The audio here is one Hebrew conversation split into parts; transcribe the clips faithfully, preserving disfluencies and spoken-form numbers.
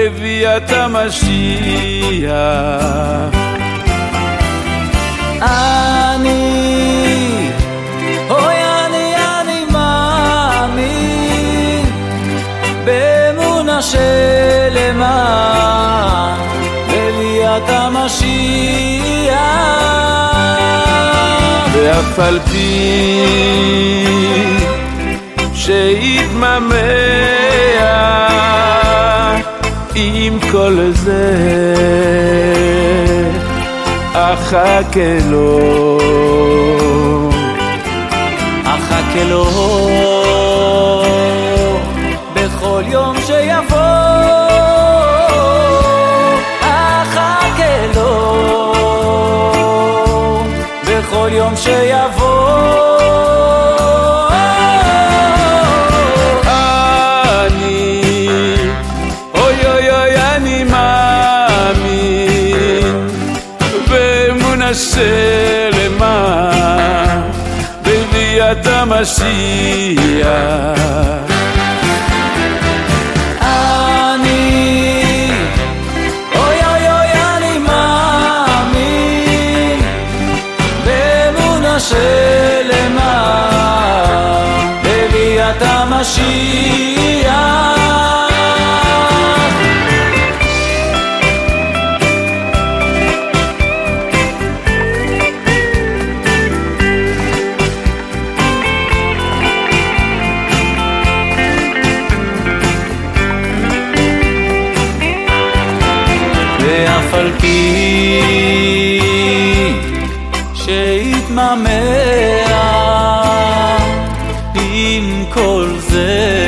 בביאת המשיח. אני, אוי אני, אני מאמין באמונה שלמה בביאת המשיח. ואף על פי שיתממע עם כל זה אחכה לו, אחכה לו בכל יום שיבוא, אחכה לו בכל יום שיבוא. שלמה בביאת המשיח. אני, אוי אוי אוי אני מאמין באמונה שלמה בביאת המשיח. ואף על פי שיתממע עם כל זה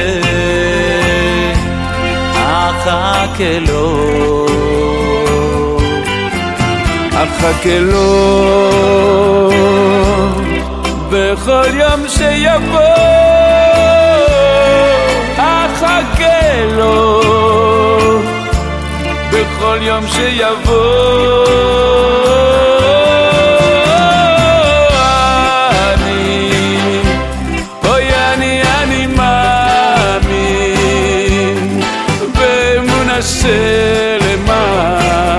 אחכה לו, אחכה לו בכל יום שיבוא, אחכה לו בכל יום שיבוא. אני, אוי אני, אני מאמין באמונה שלמה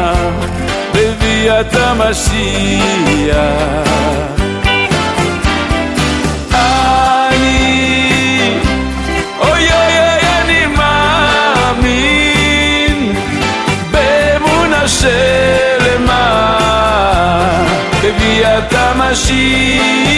בביאת המשיח. שלמה בביאת המשיח.